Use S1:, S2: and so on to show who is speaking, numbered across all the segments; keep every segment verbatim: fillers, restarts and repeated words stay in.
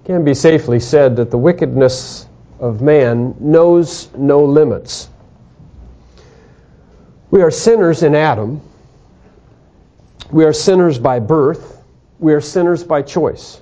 S1: can be safely said that the wickedness of man knows no limits. We are sinners in Adam. We are sinners by birth. We are sinners by choice.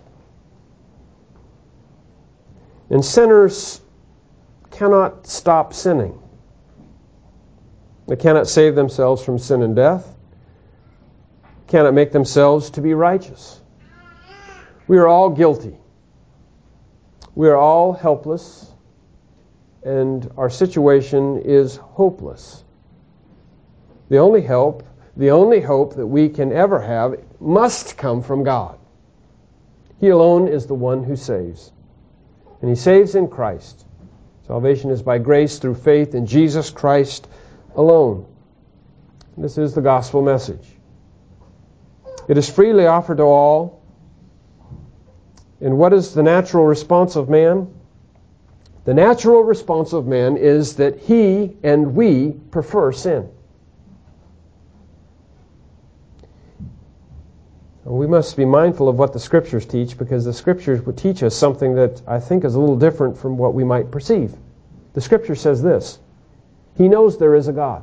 S1: And sinners cannot stop sinning. They cannot save themselves from sin and death. Cannot make themselves to be righteous. We are all guilty. We are all helpless, and our situation is hopeless. The only help, the only hope that we can ever have must come from God. He alone is the one who saves. And He saves in Christ. Salvation is by grace through faith in Jesus Christ alone. This is the gospel message. It is freely offered to all. And what is the natural response of man? The natural response of man is that he and we prefer sin. We must be mindful of what the Scriptures teach, because the Scriptures would teach us something that I think is a little different from what we might perceive. The Scripture says this: He knows there is a God.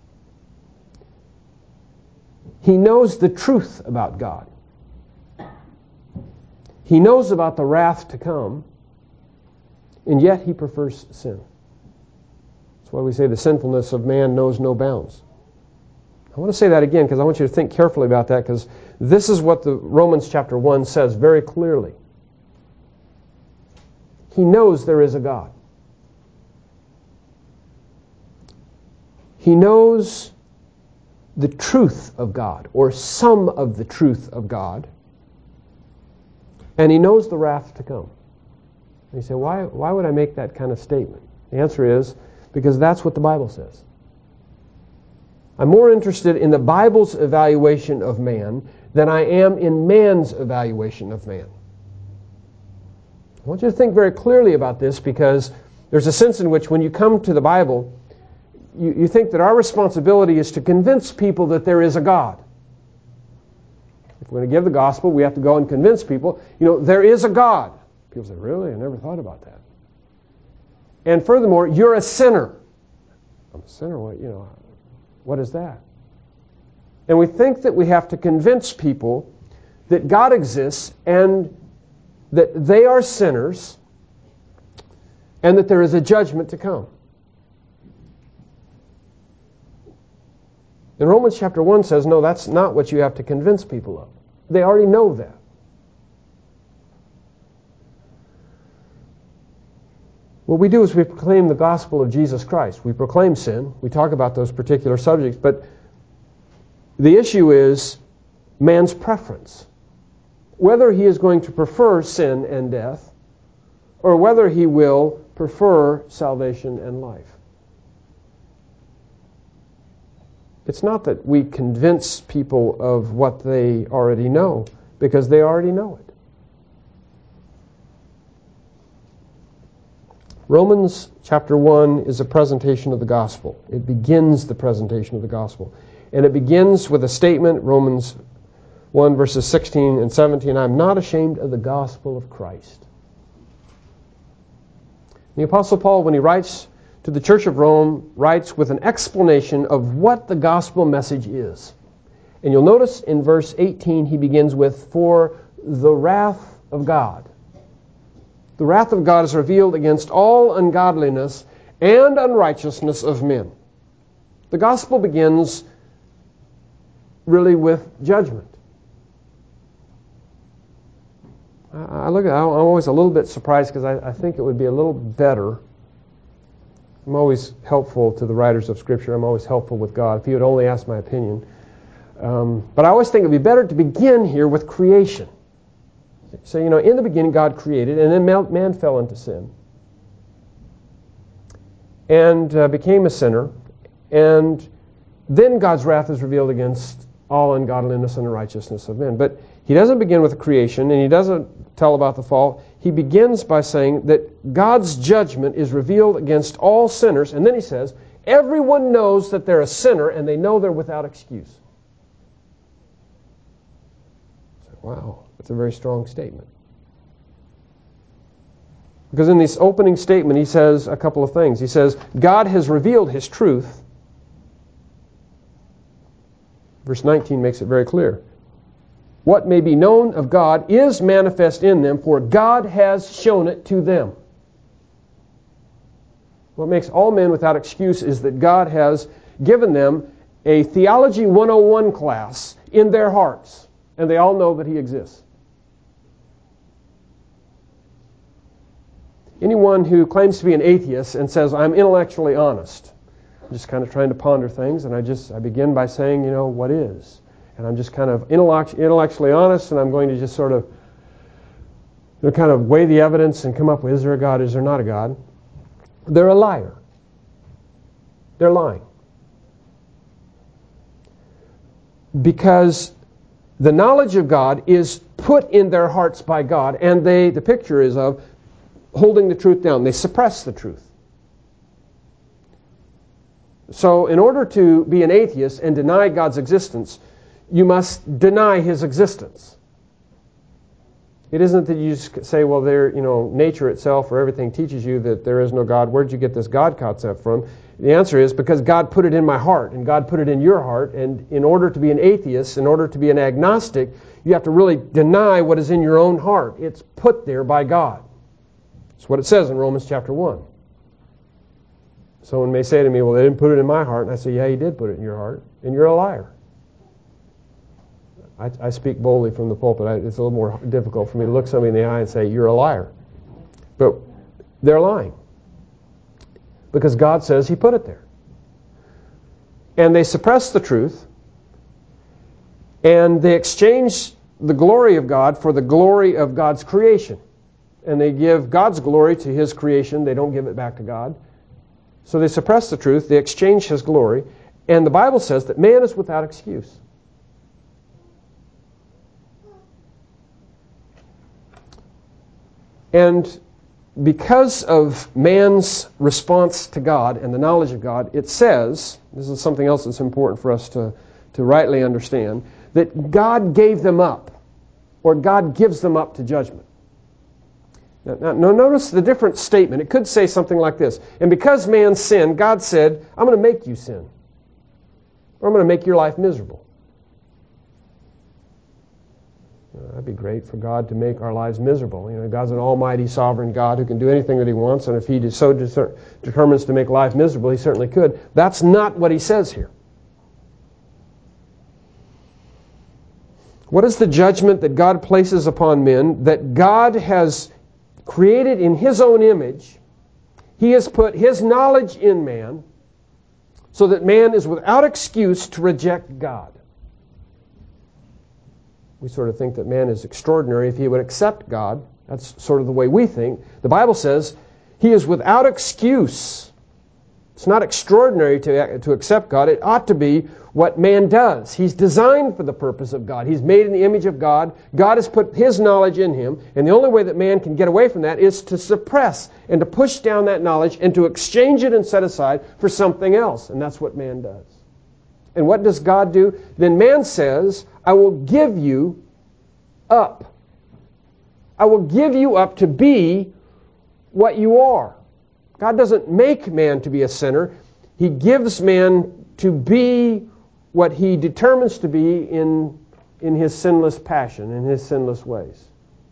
S1: He knows the truth about God. He knows about the wrath to come, and yet He prefers sin. That's why we say the sinfulness of man knows no bounds. I want to say that again because I want you to think carefully about that, because this is what the Romans chapter one says very clearly. He knows there is a God. He knows the truth of God, or some of the truth of God, and He knows the wrath to come. And you say, why, why would I make that kind of statement? The answer is, because that's what the Bible says. I'm more interested in the Bible's evaluation of man than I am in man's evaluation of man. I want you to think very clearly about this, because there's a sense in which when you come to the Bible, you, you think that our responsibility is to convince people that there is a God. If we're going to give the gospel, we have to go and convince people, you know, there is a God. People say, really? I never thought about that. And furthermore, you're a sinner. I'm a sinner? What, you know, what is that? And we think that we have to convince people that God exists and that they are sinners and that there is a judgment to come. And Romans chapter one says, no, that's not what you have to convince people of. They already know that. What we do is we proclaim the gospel of Jesus Christ. We proclaim sin. We talk about those particular subjects. But the issue is man's preference. Whether he is going to prefer sin and death, or whether he will prefer salvation and life. It's not that we convince people of what they already know, because they already know it. Romans chapter one is a presentation of the gospel. It begins the presentation of the gospel. And it begins with a statement, Romans one verses sixteen and seventeen, I'm not ashamed of the gospel of Christ. The Apostle Paul, when he writes to the church of Rome, writes with an explanation of what the gospel message is. And you'll notice in verse eighteen he begins with, for the wrath of God. The wrath of God is revealed against all ungodliness and unrighteousness of men. The gospel begins really with judgment. I look at, I'm always a little bit surprised because I, I think it would be a little better. I'm always helpful to the writers of Scripture. I'm always helpful with God. If He would only ask my opinion. Um, but I always think it would be better to begin here with creation. So, you know, in the beginning God created, and then man, man fell into sin. And uh, became a sinner. And then God's wrath is revealed against all ungodliness and unrighteousness of men. But He doesn't begin with creation, and He doesn't tell about the fall. He begins by saying that God's judgment is revealed against all sinners. And then He says, everyone knows that they're a sinner, and they know they're without excuse. So, wow. That's a very strong statement. Because in this opening statement, he says a couple of things. He says, God has revealed His truth. Verse nineteen makes it very clear. What may be known of God is manifest in them, for God has shown it to them. What makes all men without excuse is that God has given them a Theology one oh one class in their hearts, and they all know that He exists. Anyone who claims to be an atheist and says, I'm intellectually honest, I'm just kind of trying to ponder things, and I just I begin by saying, you know, what is? And I'm just kind of intellect, intellectually honest, and I'm going to just sort of you know, kind of weigh the evidence and come up with, is there a God, is there not a God? They're a liar. They're lying. Because the knowledge of God is put in their hearts by God, and they, the picture is of holding the truth down. They suppress the truth. So in order to be an atheist and deny God's existence, you must deny His existence. It isn't that you just say, well, there, you know, nature itself or everything teaches you that there is no God. Where did you get this God concept from? The answer is because God put it in my heart, and God put it in your heart, and in order to be an atheist, in order to be an agnostic, you have to really deny what is in your own heart. It's put there by God. That's what it says in Romans chapter one. Someone may say to me, well, they didn't put it in my heart. And I say, yeah, He did put it in your heart, and you're a liar. I, I speak boldly from the pulpit. I, it's a little more difficult for me to look somebody in the eye and say, you're a liar. But they're lying. Because God says He put it there. And they suppress the truth, and they exchange the glory of God for the glory of God's creation. And they give God's glory to His creation. They don't give it back to God. So they suppress the truth, they exchange His glory, and the Bible says that man is without excuse. And because of man's response to God and the knowledge of God, it says, this is something else that's important for us to, to rightly understand, that God gave them up, or God gives them up to judgment. Now, now, notice the different statement. It could say something like this. And because man sinned, God said, I'm going to make you sin. Or I'm going to make your life miserable. You know, that'd be great for God to make our lives miserable. You know, God's an almighty, sovereign God who can do anything that He wants, and if He so deter- determines to make life miserable, He certainly could. That's not what He says here. What is the judgment that God places upon men? That God has created in His own image, He has put His knowledge in man so that man is without excuse to reject God. We sort of think that man is extraordinary if he would accept God. That's sort of the way we think. The Bible says he is without excuse. It's not extraordinary to, to accept God. It ought to be what man does. He's designed for the purpose of God. He's made in the image of God. God has put His knowledge in him. And the only way that man can get away from that is to suppress and to push down that knowledge and to exchange it and set aside for something else. And that's what man does. And what does God do? Then man says, I will give you up. I will give you up to be what you are. God doesn't make man to be a sinner. He gives man to be what He determines to be in, in His sinless passion, in His sinless ways.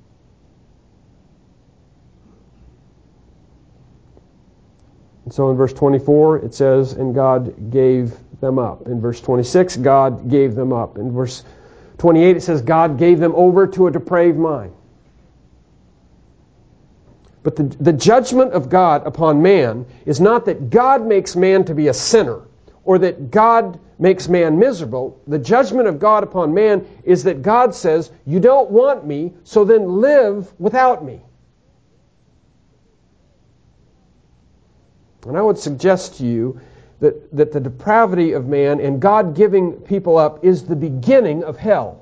S1: And so in verse twenty-four it says, and God gave them up. In verse twenty-six, God gave them up. In verse twenty-eight it says, God gave them over to a depraved mind. But the, the judgment of God upon man is not that God makes man to be a sinner or that God makes man miserable. The judgment of God upon man is that God says, you don't want me, so then live without me. And I would suggest to you that, that the depravity of man and God giving people up is the beginning of hell.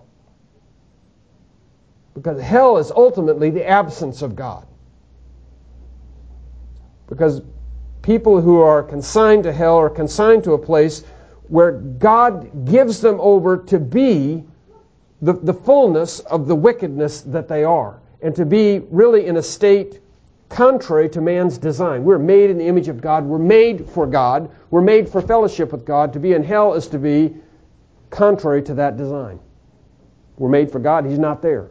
S1: Because hell is ultimately the absence of God. Because people who are consigned to hell are consigned to a place where God gives them over to be the, the fullness of the wickedness that they are, and to be really in a state contrary to man's design. We're made in the image of God. We're made for God. We're made for fellowship with God. To be in hell is to be contrary to that design. We're made for God. He's not there.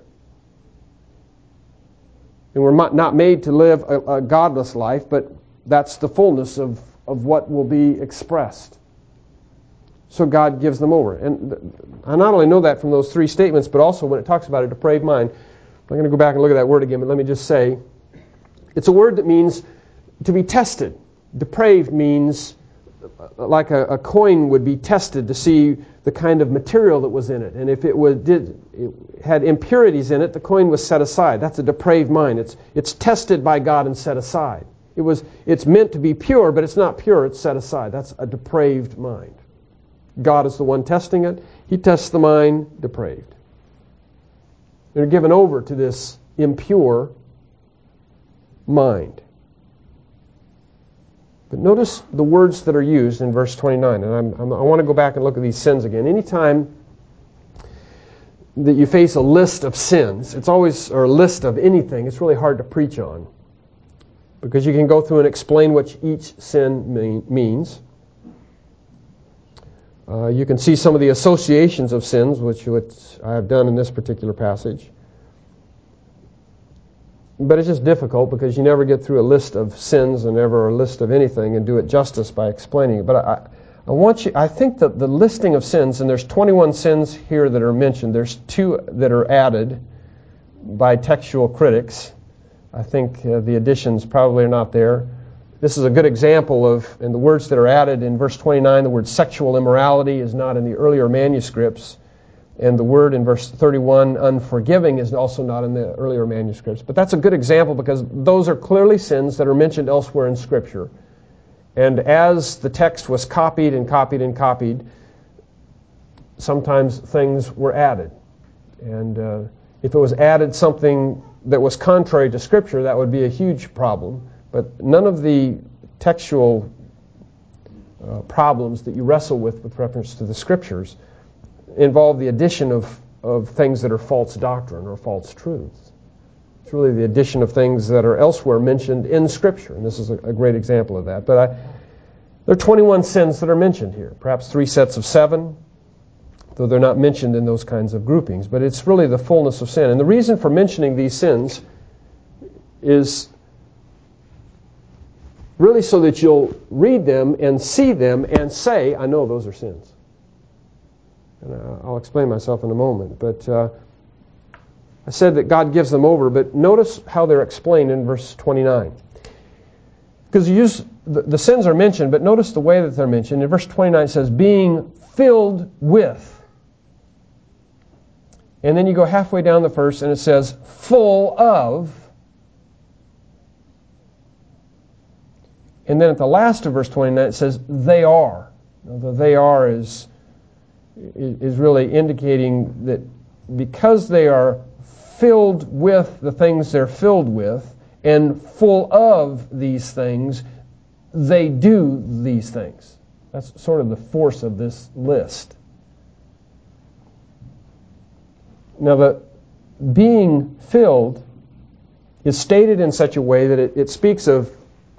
S1: And we're not made to live a, a godless life, but that's the fullness of, of what will be expressed. So God gives them over. And I not only know that from those three statements, but also when it talks about a depraved mind. I'm going to go back and look at that word again, but let me just say, it's a word that means to be tested. Depraved means like a, a coin would be tested to see the kind of material that was in it. And if it, was, did, it had impurities in it, the coin was set aside. That's a depraved mind. It's, it's tested by God and set aside. It was, it's meant to be pure, but it's not pure. It's set aside. That's a depraved mind. God is the one testing it. He tests the mind depraved. They're given over to this impure mind. But notice the words that are used in verse twenty-nine. And I'm, I'm, I want to go back and look at these sins again. Anytime that you face a list of sins, it's always, or a list of anything, it's really hard to preach on. Because you can go through and explain what each sin mean, means. Uh, you can see some of the associations of sins, which, which I have done in this particular passage. But it's just difficult because you never get through a list of sins and never a list of anything and do it justice by explaining it. But I, I want you. I think that the listing of sins, and there's twenty-one sins here that are mentioned. There's two that are added by textual critics. I think uh, the additions probably are not there. This is a good example of, and the words that are added in verse twenty-nine, the word sexual immorality is not in the earlier manuscripts. And the word in verse thirty-one, unforgiving, is also not in the earlier manuscripts. But that's a good example because those are clearly sins that are mentioned elsewhere in Scripture. And as the text was copied and copied and copied, sometimes things were added. And uh, if it was added something that was contrary to Scripture, that would be a huge problem. But none of the textual uh, problems that you wrestle with with reference to the Scriptures involve the addition of, of things that are false doctrine or false truths. It's really the addition of things that are elsewhere mentioned in Scripture, and this is a, a great example of that. But I, there are twenty-one sins that are mentioned here, perhaps three sets of seven, though they're not mentioned in those kinds of groupings. But it's really the fullness of sin. And the reason for mentioning these sins is really so that you'll read them and see them and say, I know those are sins. And I'll explain myself in a moment. But uh, I said that God gives them over, but notice how they're explained in verse twenty-nine. Because you use the, the sins are mentioned, but notice the way that they're mentioned. In verse twenty-nine it says, being filled with. And then you go halfway down the verse and it says, full of. And then at the last of verse twenty-nine it says, they are. Now, the they are is... is really indicating that because they are filled with the things they're filled with and full of these things, they do these things. That's sort of the force of this list. Now, the being filled is stated in such a way that it, it speaks of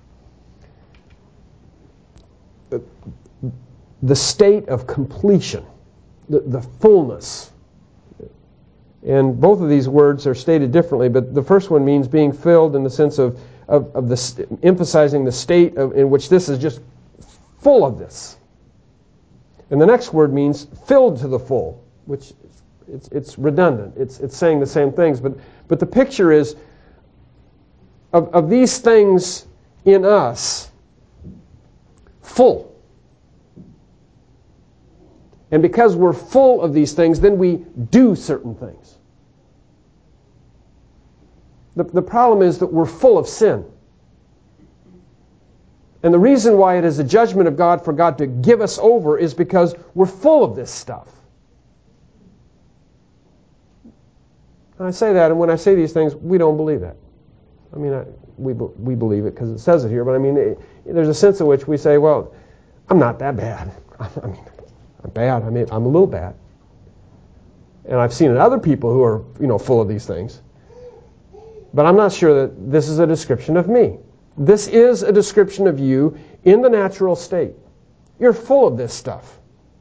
S1: the state of completion. The, the fullness. And both of these words are stated differently, but the first one means being filled in the sense of, of, of the, emphasizing the state of, in which this is just full of this. And the next word means filled to the full, which it's, it's redundant. It's, it's saying the same things, but, but the picture is of, of these things in us, full. And because we're full of these things, then we do certain things. The, the problem is that we're full of sin. And the reason why it is a judgment of God for God to give us over is because we're full of this stuff. And I say that, and when I say these things, we don't believe that. I mean, I, we we believe it because it says it here, but I mean, it, there's a sense in which we say, well, I'm not that bad. I mean, I'm bad. I mean, I'm a little bad. And I've seen other people who are, you know, full of these things. But I'm not sure that this is a description of me. This is a description of you in the natural state. You're full of this stuff.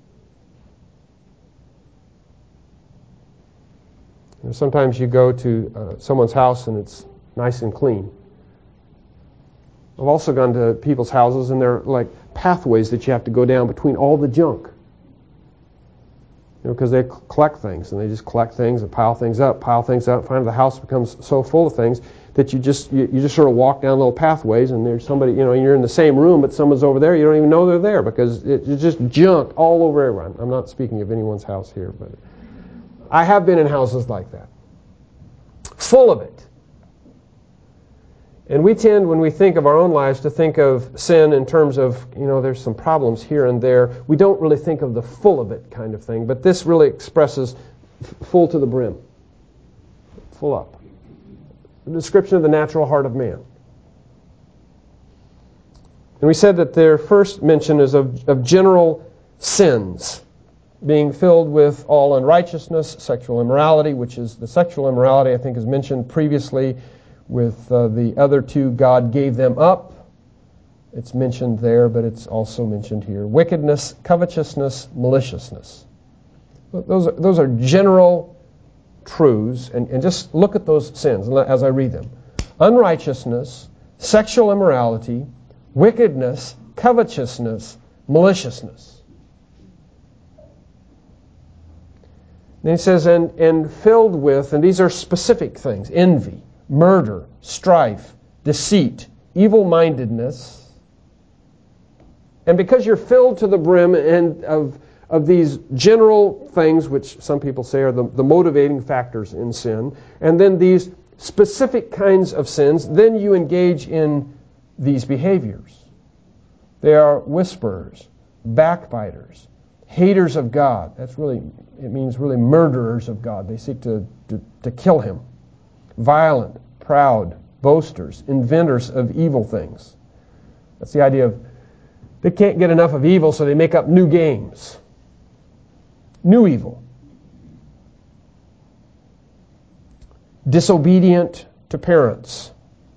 S1: You know, sometimes you go to uh, someone's house and it's nice and clean. I've also gone to people's houses and they're like pathways that you have to go down between all the junk. You know, because they collect things and they just collect things and pile things up, pile things up. Finally, the house becomes so full of things that you just you, you just sort of walk down little pathways and there's somebody, you know, you're in the same room, but someone's over there. You don't even know they're there because it, it's just junk all over everyone. I'm not speaking of anyone's house here, but I have been in houses like that, full of it. And we tend, when we think of our own lives, to think of sin in terms of, you know, there's some problems here and there. We don't really think of the full of it kind of thing. But this really expresses full to the brim. Full up. A description of the natural heart of man. And we said that their first mention is of, of general sins. Being filled with all unrighteousness, sexual immorality, which is the sexual immorality I think is mentioned previously. With uh, the other two, God gave them up. It's mentioned there, but it's also mentioned here. Wickedness, covetousness, maliciousness. Those are, those are general truths, and, and just look at those sins as I read them. Unrighteousness, sexual immorality, wickedness, covetousness, maliciousness. Then he says, and, and filled with, and these are specific things, envy, murder, strife, deceit, evil-mindedness. And because you're filled to the brim and of, of these general things, which some people say are the, the motivating factors in sin, and then these specific kinds of sins, then you engage in these behaviors. They are whisperers, backbiters, haters of God. That's really, it means really murderers of God. They seek to, to, to kill Him. Violent, proud, boasters, inventors of evil things. That's the idea of they can't get enough of evil, so they make up new games. New evil. Disobedient to parents.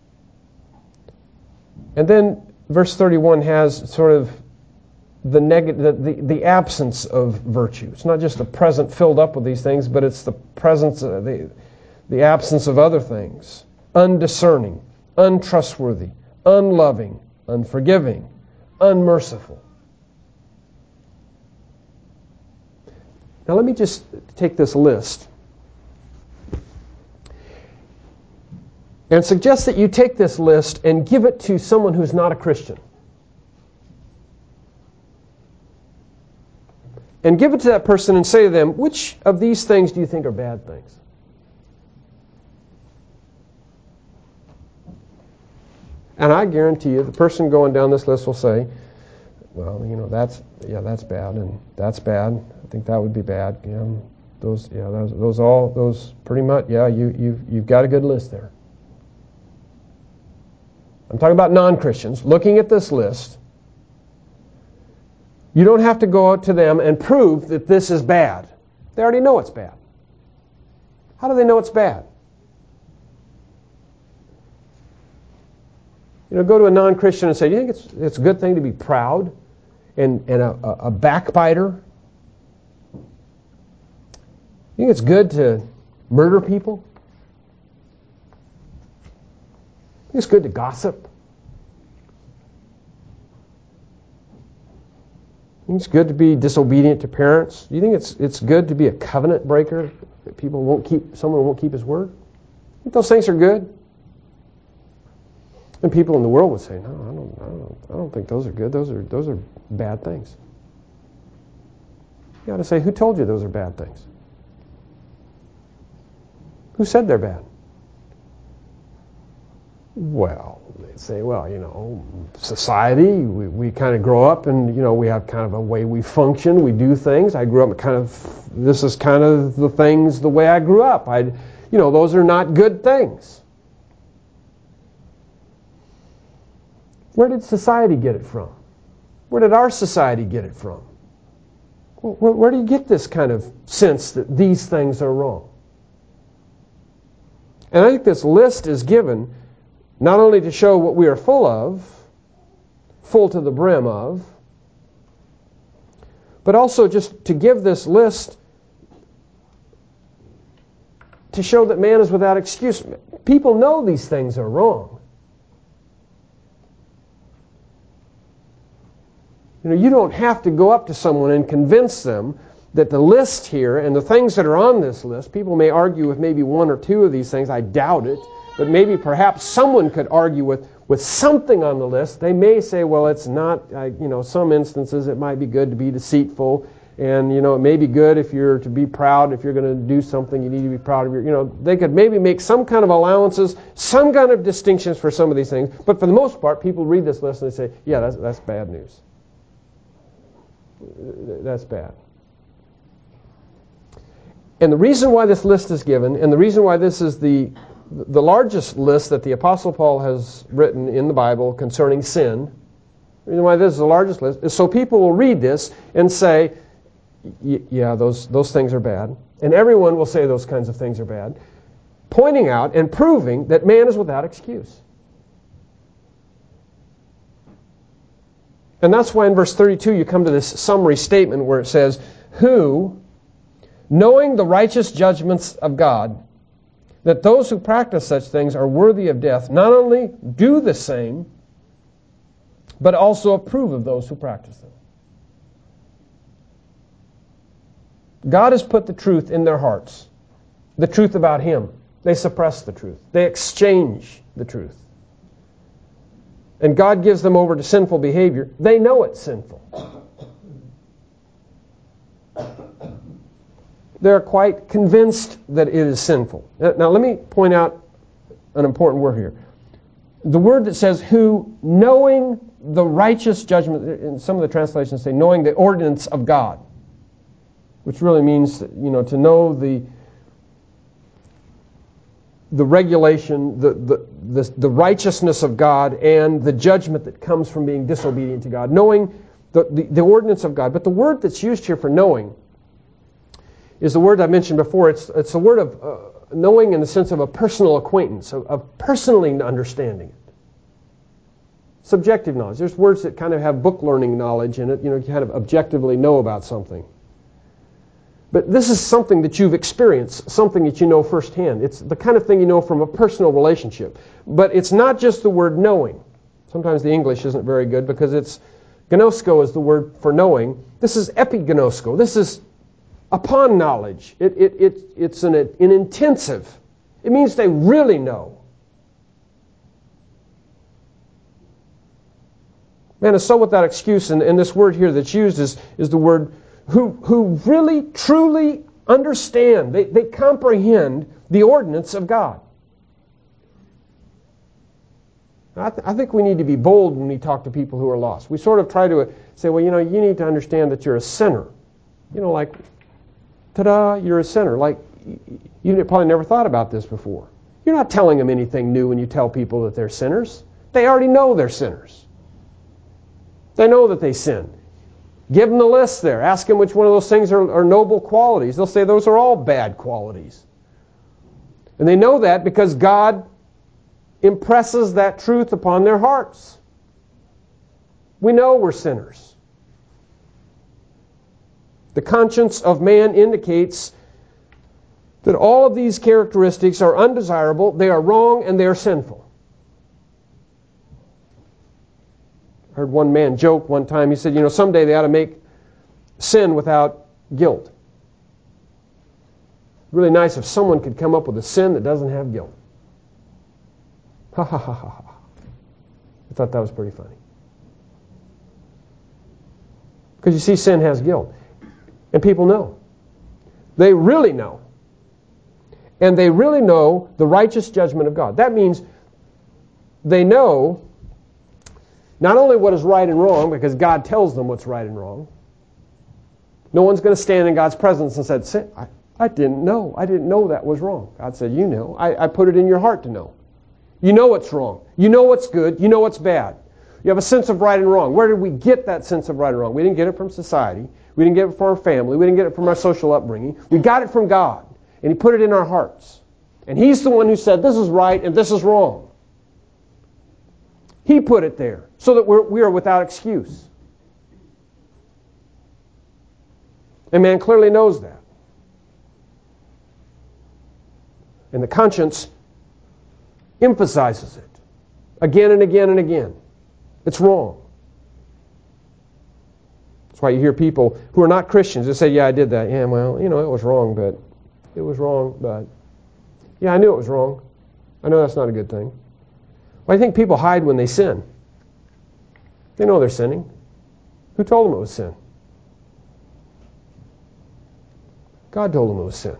S1: And then verse thirty-one has sort of the, neg- the, the, the absence of virtue. It's not just the present filled up with these things, but it's the presence of the The absence of other things. Undiscerning, untrustworthy, unloving, unforgiving, unmerciful. Now let me just take this list and suggest that you take this list and give it to someone who's not a Christian. And give it to that person and say to them, which of these things do you think are bad things? And I guarantee you, the person going down this list will say, well, you know, that's, yeah, that's bad, and that's bad. I think that would be bad. Yeah, those, yeah, those, those all, those pretty much, yeah, you, you've, you've got a good list there. I'm talking about non-Christians. Looking at this list, you don't have to go out to them and prove that this is bad. They already know it's bad. How do they know it's bad? You know, go to a non-Christian and say, do you think it's, it's a good thing to be proud and, and a, a backbiter? You think it's good to murder people? You think it's good to gossip? You think it's good to be disobedient to parents? Do you think it's it's good to be a covenant breaker? That people won't keep, someone won't keep his word? You think those things are good? And people in the world would say, no, I don't, I don't, I don't think those are good. Those are, those are bad things. You got to say, who told you those are bad things? Who said they're bad? Well, they say, well, you know, society, we, we kind of grow up and, you know, we have kind of a way we function, we do things. I grew up kind of, this is kind of the things, the way I grew up. I, you know, those are not good things. Where did society get it from? Where did our society get it from? Where, where do you get this kind of sense that these things are wrong? And I think this list is given not only to show what we are full of, full to the brim of, but also just to give this list to show that man is without excuse. People know these things are wrong. You know, you don't have to go up to someone and convince them that the list here and the things that are on this list, people may argue with maybe one or two of these things, I doubt it, but maybe perhaps someone could argue with, with something on the list. They may say, well, it's not, uh, you know, some instances it might be good to be deceitful, and, you know, it may be good if you're to be proud. If you're going to do something, you need to be proud of your, you know, they could maybe make some kind of allowances, some kind of distinctions for some of these things, but for the most part, people read this list and they say, yeah, that's, that's bad news. That's bad. And the reason why this list is given, and the reason why this is the the largest list that the Apostle Paul has written in the Bible concerning sin, the reason why this is the largest list, is so people will read this and say, yeah, those, those things are bad. And everyone will say those kinds of things are bad, pointing out and proving that man is without excuse. And that's why in verse thirty-two you come to this summary statement where it says, who, knowing the righteous judgments of God, that those who practice such things are worthy of death, not only do the same, but also approve of those who practice them. God has put the truth in their hearts, the truth about Him. They suppress the truth. They exchange the truth. And God gives them over to sinful behavior. They know it's sinful. They're quite convinced that it is sinful. Now, let me point out an important word here. The word that says, who, knowing the righteous judgment, in some of the translations say, knowing the ordinance of God, which really means, you know, to know the the regulation, the, the, the, the righteousness of God and the judgment that comes from being disobedient to God. Knowing the, the, the ordinance of God. But the word that's used here for knowing is the word I mentioned before. It's it's a word of uh, knowing in the sense of a personal acquaintance, of, of personally understanding it. Subjective knowledge. There's words that kind of have book learning knowledge in it. You know, you kind of objectively know about something. But this is something that you've experienced, something that you know firsthand. It's the kind of thing you know from a personal relationship. But it's not just the word knowing. Sometimes the English isn't very good because it's, gnosko is the word for knowing. This is epignosko. This is upon knowledge. It, it, it, it's an, an intensive. It means they really know. Man is so without excuse, and, and this word here that's used is, is the word who, who really, truly understand. They, they comprehend the ordinance of God. I, th- I think we need to be bold when we talk to people who are lost. We sort of try to say, well, you know, you need to understand that you're a sinner. You know, like, ta-da, you're a sinner. Like, you probably never thought about this before. You're not telling them anything new when you tell people that they're sinners. They already know they're sinners. They know that they sin. Give them the list there. Ask them which one of those things are, are noble qualities. They'll say those are all bad qualities. And they know that because God impresses that truth upon their hearts. We know we're sinners. The conscience of man indicates that all of these characteristics are undesirable, they are wrong, and they are sinful. I heard one man joke one time. He said, you know, someday they ought to make sin without guilt. Really nice if someone could come up with a sin that doesn't have guilt. Ha ha ha ha ha. I thought that was pretty funny. Because you see, sin has guilt. And people know. They really know. And they really know the righteous judgment of God. That means they know not only what is right and wrong, because God tells them what's right and wrong. No one's going to stand in God's presence and say, I, I didn't know. I didn't know that was wrong. God said, you know. I, I put it in your heart to know. You know what's wrong. You know what's good. You know what's bad. You have a sense of right and wrong. Where did we get that sense of right and wrong? We didn't get it from society. We didn't get it from our family. We didn't get it from our social upbringing. We got it from God. And He put it in our hearts. And He's the one who said this is right and this is wrong. He put it there so that we're, we are without excuse. And man clearly knows that. And the conscience emphasizes it again and again and again. It's wrong. That's why you hear people who are not Christians that say, yeah, I did that. Yeah, well, you know, it was wrong, but it was wrong, but yeah, I knew it was wrong. I know that's not a good thing. Well, I think people hide when they sin. They know they're sinning. Who told them it was sin? God told them it was sin.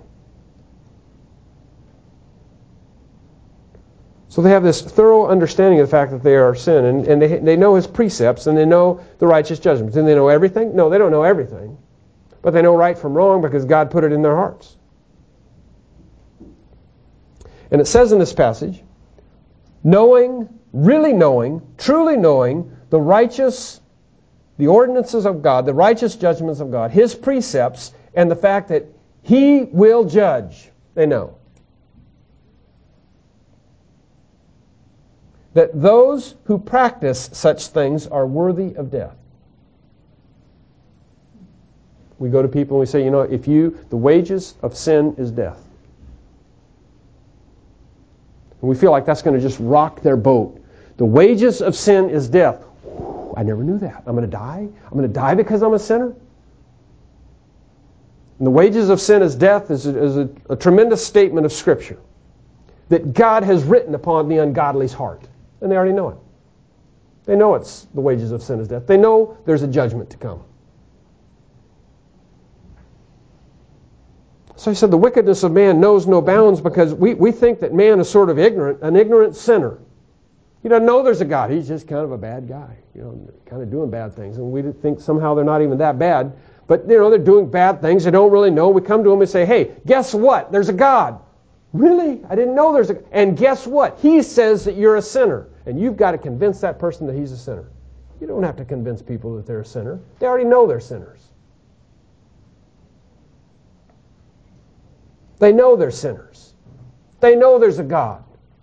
S1: So they have this thorough understanding of the fact that they are sin, and, and they, they know His precepts, and they know the righteous judgments. And they know everything? No, they don't know everything. But they know right from wrong because God put it in their hearts. And it says in this passage, knowing, really knowing, truly knowing the righteous, the ordinances of God, the righteous judgments of God, His precepts, and the fact that He will judge. They know. That those who practice such things are worthy of death. We go to people and we say, you know, if you, the wages of sin is death. And we feel like that's going to just rock their boat. The wages of sin is death. Ooh, I never knew that. I'm going to die? I'm going to die because I'm a sinner? And the wages of sin is death is, a, is a, a tremendous statement of Scripture that God has written upon the ungodly's heart. And they already know it. They know it's the wages of sin is death. They know there's a judgment to come. So he said the wickedness of man knows no bounds because we, we think that man is sort of ignorant, an ignorant sinner. He doesn't know there's a God. He's just kind of a bad guy, you know, kind of doing bad things. And we think somehow they're not even that bad. But, you know, they're doing bad things. They don't really know. We come to them and say, hey, guess what? There's a God. Really? I didn't know there's a... And guess what? He says that you're a sinner. And you've got to convince that person that he's a sinner. You don't have to convince people that they're a sinner. They already know they're sinners. They know they're sinners. They know there's a God.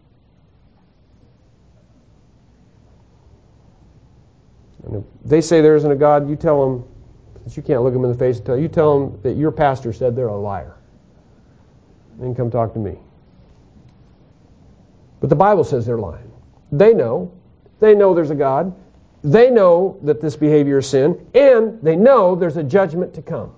S1: And if they say there isn't a God, you tell them, since you can't look them in the face and tell, you tell them that your pastor said they're a liar. Then come talk to me. But the Bible says they're lying. They know. They know there's a God. They know that this behavior is sin. And they know there's a judgment to come.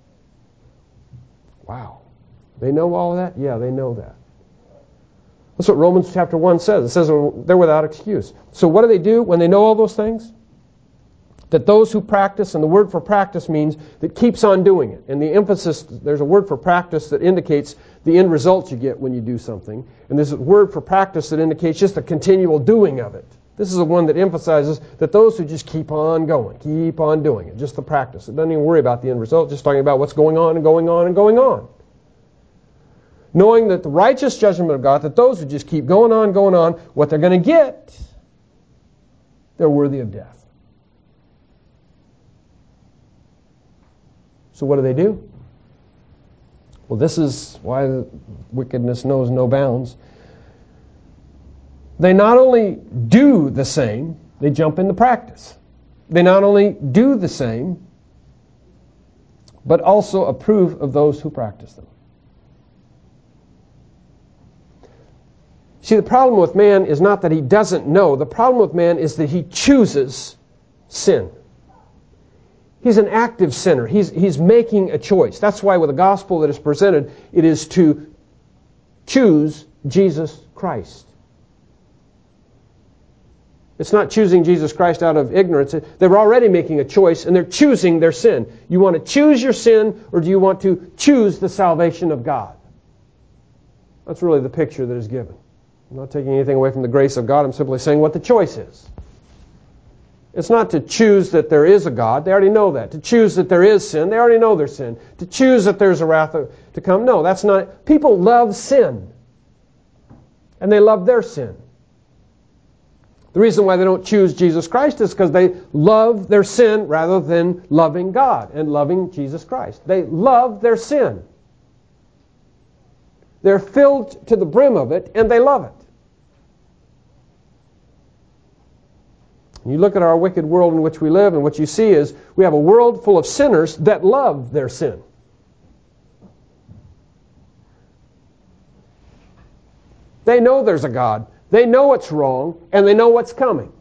S1: Wow. They know all of that? Yeah, they know that. That's what Romans chapter one says. It says they're without excuse. So what do they do when they know all those things? That those who practice, and the word for practice means that keeps on doing it. And the emphasis, there's a word for practice that indicates the end results you get when you do something. And there's a word for practice that indicates just the continual doing of it. This is the one that emphasizes that those who just keep on going, keep on doing it, just the practice. It doesn't even worry about the end result, just talking about what's going on and going on and going on. Knowing that the righteous judgment of God, that those who just keep going on, going on, what they're going to get, they're worthy of death. So what do they do? Well, this is why the wickedness knows no bounds. They not only do the same, they jump into practice. They not only do the same, but also approve of those who practice them. See, the problem with man is not that he doesn't know. The problem with man is that he chooses sin. He's an active sinner. He's, he's making a choice. That's why with the gospel that is presented, it is to choose Jesus Christ. It's not choosing Jesus Christ out of ignorance. They're already making a choice, and they're choosing their sin. You want to choose your sin, or do you want to choose the salvation of God? That's really the picture that is given. I'm not taking anything away from the grace of God. I'm simply saying what the choice is. It's not to choose that there is a God. They already know that. To choose that there is sin. They already know there's sin. To choose that there's a wrath to come. No, that's not. People love sin. And they love their sin. The reason why they don't choose Jesus Christ is because they love their sin rather than loving God and loving Jesus Christ. They love their sin. They're filled to the brim of it, and they love it. You look at our wicked world in which we live, and what you see is we have a world full of sinners that love their sin. They know there's a God. They know what's wrong, and they know what's coming.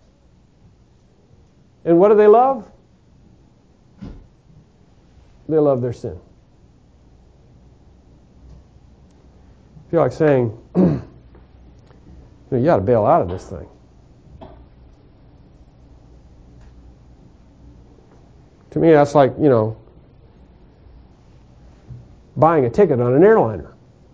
S1: And what do they love? They love their sin. I feel like saying, you know, you got to bail out of this thing. To me, that's like, you know, buying a ticket on an airliner.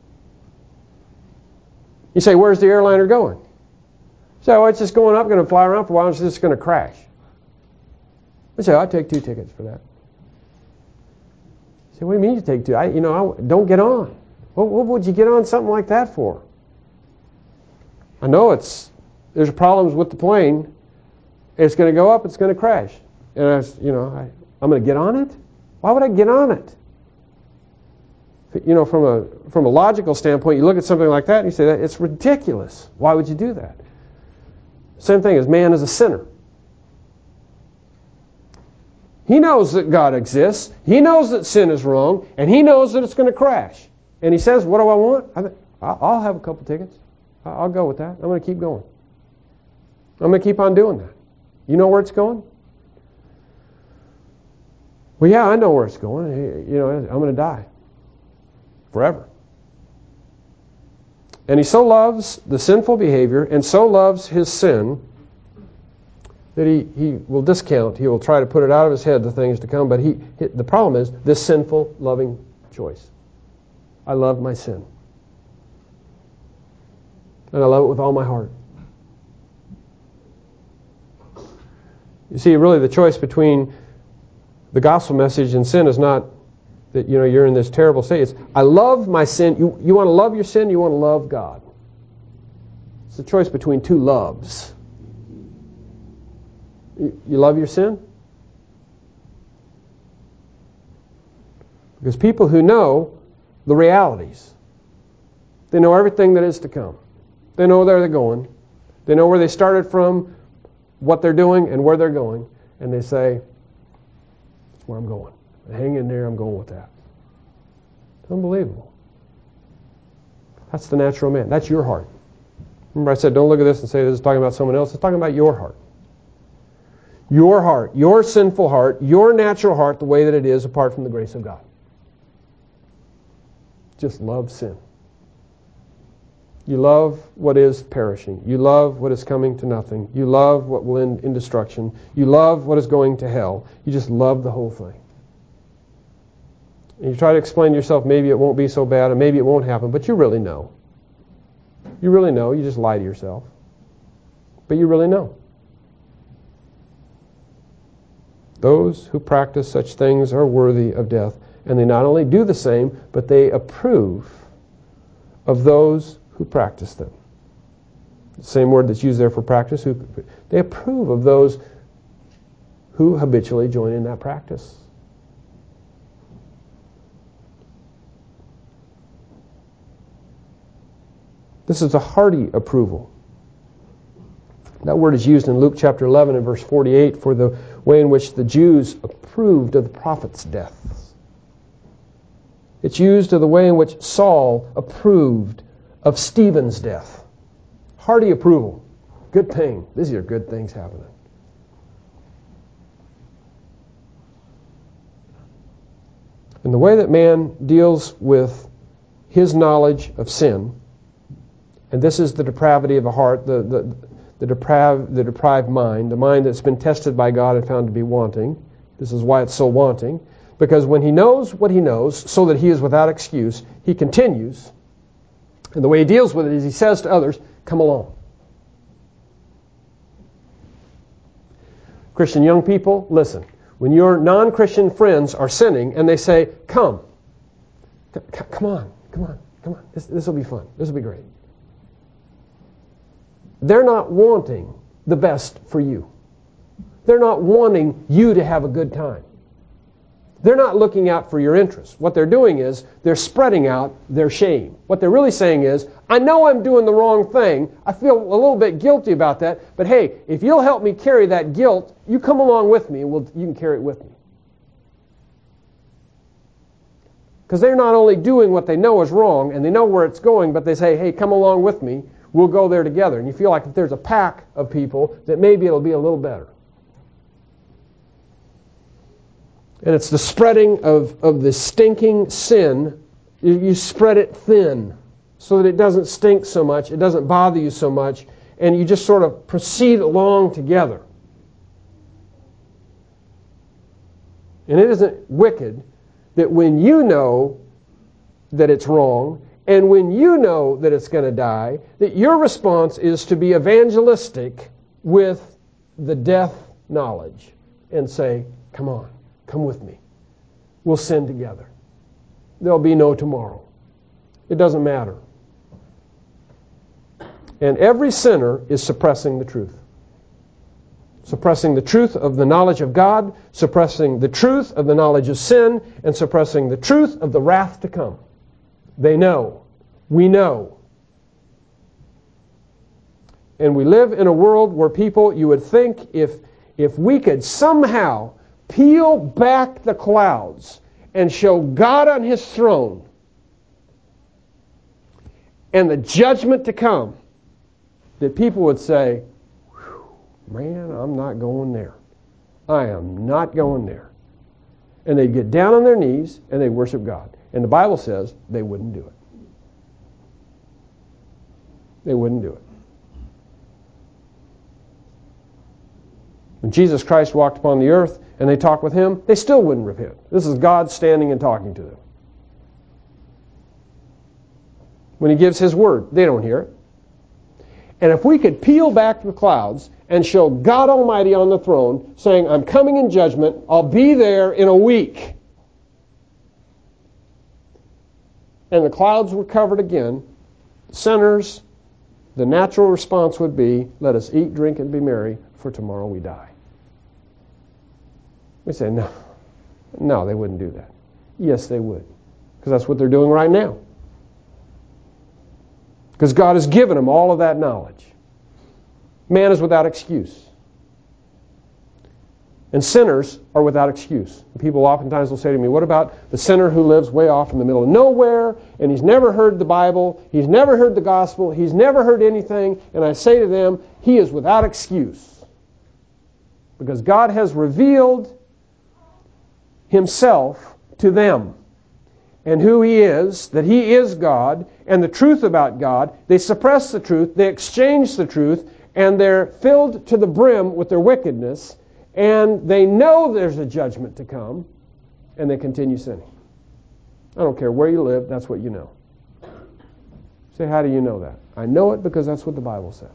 S1: You say, where's the airliner going? You say, oh, it's just going up, going to fly around for a while, it's just going to crash. I say, I'll take two tickets for that. You say, what do you mean you take two? I, you know, I, don't get on. What, what would you get on something like that for? I know it's there's problems with the plane. It's going to go up, it's going to crash. And I was, you know, I, I'm going to get on it? Why would I get on it? You know, from a from a logical standpoint, you look at something like that and you say, that it's ridiculous. Why would you do that? Same thing as man is a sinner. He knows that God exists. He knows that sin is wrong, and he knows that it's going to crash. And he says, what do I want? I think, I'll have a couple tickets. I'll go with that. I'm going to keep going. I'm going to keep on doing that. You know where it's going? Well, yeah, I know where it's going. You know, I'm going to die forever. And he so loves the sinful behavior and so loves his sin that he, he will discount, he will try to put it out of his head, the things to come. But he, the problem is this sinful, loving choice. I love my sin. And I love it with all my heart. You see, really the choice between the gospel message and sin is not that, you know, you're in this terrible state. It's, I love my sin. You, you want to love your sin, you want to love God. It's a choice between two loves. You, you love your sin? Because people who know the realities, they know everything that is to come. They know where they're going. They know where they started from, what they're doing, and where they're going. And they say, that's where I'm going. Hang in there, I'm going with that. It's unbelievable. That's the natural man. That's your heart. Remember I said, don't look at this and say this is talking about someone else. It's talking about your heart. Your heart, your sinful heart, your natural heart, the way that it is apart from the grace of God. Just love sin. You love what is perishing. You love what is coming to nothing. You love what will end in destruction. You love what is going to hell. You just love the whole thing. And you try to explain to yourself, maybe it won't be so bad, and maybe it won't happen, but you really know. You really know. You just lie to yourself. But you really know. Those who practice such things are worthy of death. And they not only do the same, but they approve of those who practice them. The same word that's used there for practice. Who, they approve of those who habitually join in that practice. This is a hearty approval. That word is used in Luke chapter eleven and verse forty-eight for the way in which the Jews approved of the prophet's death. It's used of the way in which Saul approved of Stephen's death. Hearty approval. Good thing. These are good things happening. And the way that man deals with his knowledge of sin, and this is the depravity of a heart, the, the, the, depraved, the deprived mind, the mind that's been tested by God and found to be wanting. This is why it's so wanting. Because when he knows what he knows, so that he is without excuse, he continues. And the way he deals with it is he says to others, come along. Christian young people, listen. When your non-Christian friends are sinning and they say, come, c- come on, come on, come on, this, this will be fun, this will be great. They're not wanting the best for you. They're not wanting you to have a good time. They're not looking out for your interests. What they're doing is they're spreading out their shame. What they're really saying is, I know I'm doing the wrong thing. I feel a little bit guilty about that. But hey, if you'll help me carry that guilt, you come along with me and we'll, you can carry it with me. Because they're not only doing what they know is wrong and they know where it's going, but they say, hey, come along with me. We'll go there together. And you feel like if there's a pack of people, that maybe it'll be a little better. And it's the spreading of, of the stinking sin. You, you spread it thin so that it doesn't stink so much, it doesn't bother you so much, and you just sort of proceed along together. And it isn't wicked that when you know that it's wrong, and when you know that it's going to die, that your response is to be evangelistic with the death knowledge and say, come on. Come with me. We'll sin together. There'll be no tomorrow. It doesn't matter. And every sinner is suppressing the truth. Suppressing the truth of the knowledge of God, suppressing the truth of the knowledge of sin, and suppressing the truth of the wrath to come. They know. We know. And we live in a world where people, you would think, if, if we could somehow peel back the clouds and show God on His throne and the judgment to come, that people would say, man, I'm not going there. I am not going there. And they'd get down on their knees and they'd worship God. And the Bible says they wouldn't do it. They wouldn't do it. When Jesus Christ walked upon the earth and they talked with Him, they still wouldn't repent. This is God standing and talking to them. When He gives His word, they don't hear it. And if we could peel back the clouds and show God Almighty on the throne saying, I'm coming in judgment, I'll be there in a week. And the clouds were covered again, sinners, the natural response would be, let us eat, drink, and be merry, for tomorrow we die. We say, no, no, they wouldn't do that. Yes, they would, because that's what they're doing right now. Because God has given them all of that knowledge. Man is without excuse. And sinners are without excuse. People oftentimes will say to me, what about the sinner who lives way off in the middle of nowhere, and he's never heard the Bible, he's never heard the gospel, he's never heard anything, and I say to them, he is without excuse. Because God has revealed Himself to them, and who He is, that He is God, and the truth about God. They suppress the truth, they exchange the truth, and they're filled to the brim with their wickedness, and they know there's a judgment to come, and they continue sinning. I don't care where you live, that's what you know. Say, how do you know that? I know it because that's what the Bible says.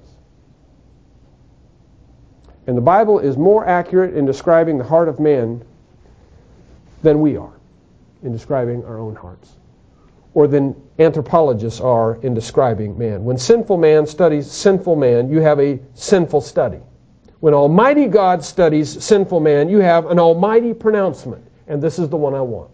S1: And the Bible is more accurate in describing the heart of man than we are in describing our own hearts, or than anthropologists are in describing man. When sinful man studies sinful man, you have a sinful study. When Almighty God studies sinful man, you have an almighty pronouncement, and this is the one I want.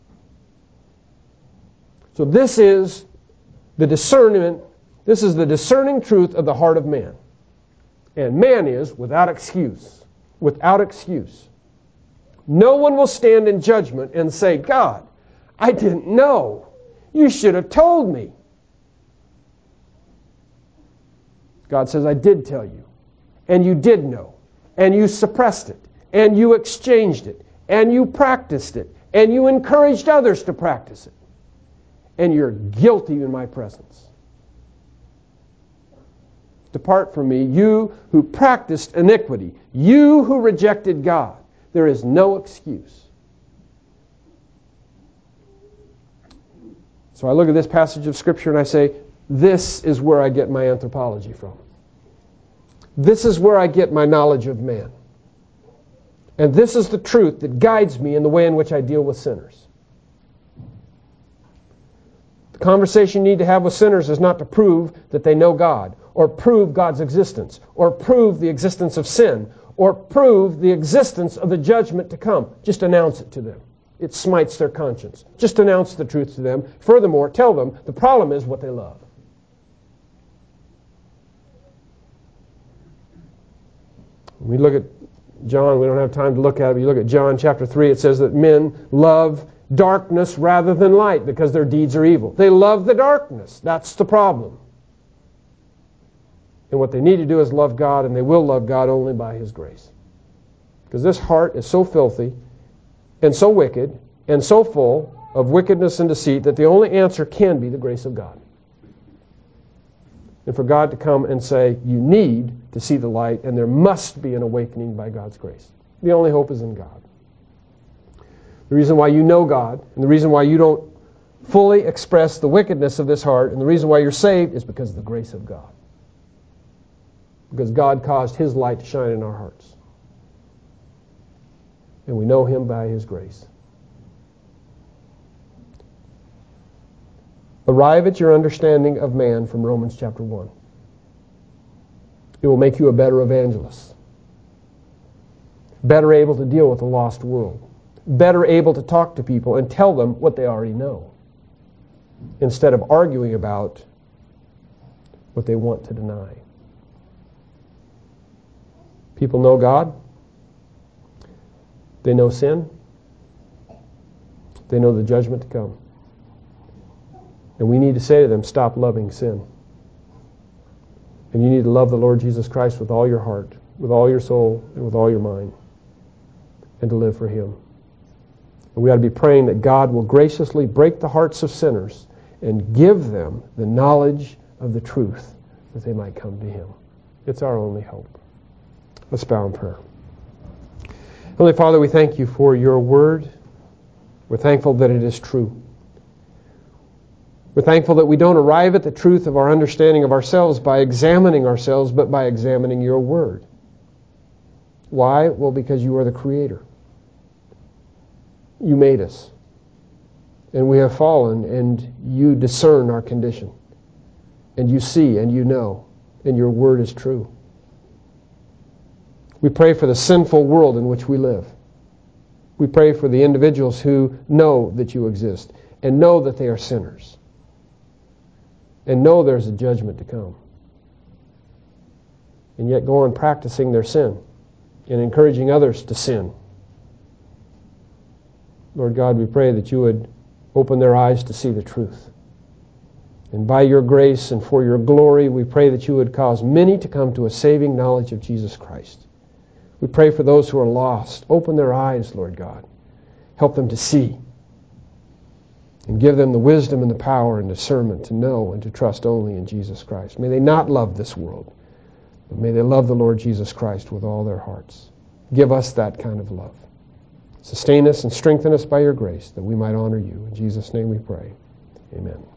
S1: So this is the discernment, this is the discerning truth of the heart of man. And man is without excuse, without excuse. No one will stand in judgment and say, God, I didn't know. You should have told me. God says, I did tell you. And you did know. And you suppressed it. And you exchanged it. And you practiced it. And you encouraged others to practice it. And you're guilty in my presence. Depart from me, you who practiced iniquity. You who rejected God. There is no excuse. So I look at this passage of Scripture and I say, this is where I get my anthropology from. This is where I get my knowledge of man. And this is the truth that guides me in the way in which I deal with sinners. The conversation you need to have with sinners is not to prove that they know God, or prove God's existence, or prove the existence of sin, or prove the existence of the judgment to come. Just announce it to them. It smites their conscience. Just announce the truth to them. Furthermore, tell them the problem is what they love. We look at John, we don't have time to look at it, but you look at John chapter three, it says that men love darkness rather than light because their deeds are evil. They love the darkness. That's the problem. And what they need to do is love God, and they will love God only by His grace. Because this heart is so filthy and so wicked and so full of wickedness and deceit that the only answer can be the grace of God. And for God to come and say, you need to see the light, and there must be an awakening by God's grace. The only hope is in God. The reason why you know God, and the reason why you don't fully express the wickedness of this heart, and the reason why you're saved is because of the grace of God. Because God caused His light to shine in our hearts. And we know Him by His grace. Arrive at your understanding of man from Romans chapter one. It will make you a better evangelist. Better able to deal with a lost world. Better able to talk to people and tell them what they already know, instead of arguing about what they want to deny. People know God. They know sin. They know the judgment to come. And we need to say to them, stop loving sin. And you need to love the Lord Jesus Christ with all your heart, with all your soul, and with all your mind, and to live for Him. And we ought to be praying that God will graciously break the hearts of sinners and give them the knowledge of the truth that they might come to Him. It's our only hope. Let's bow in prayer. Heavenly Father, we thank You for Your word. We're thankful that it is true. We're thankful that we don't arrive at the truth of our understanding of ourselves by examining ourselves, but by examining Your word. Why? Well, because You are the Creator. You made us. And we have fallen, and You discern our condition. And You see, and You know, and Your word is true. We pray for the sinful world in which we live. We pray for the individuals who know that You exist and know that they are sinners and know there's a judgment to come, and yet go on practicing their sin and encouraging others to sin. Lord God, we pray that You would open their eyes to see the truth. And by Your grace and for Your glory, we pray that You would cause many to come to a saving knowledge of Jesus Christ. We pray for those who are lost. Open their eyes, Lord God. Help them to see. And give them the wisdom and the power and discernment to know and to trust only in Jesus Christ. May they not love this world, but may they love the Lord Jesus Christ with all their hearts. Give us that kind of love. Sustain us and strengthen us by Your grace that we might honor You. In Jesus' name we pray. Amen.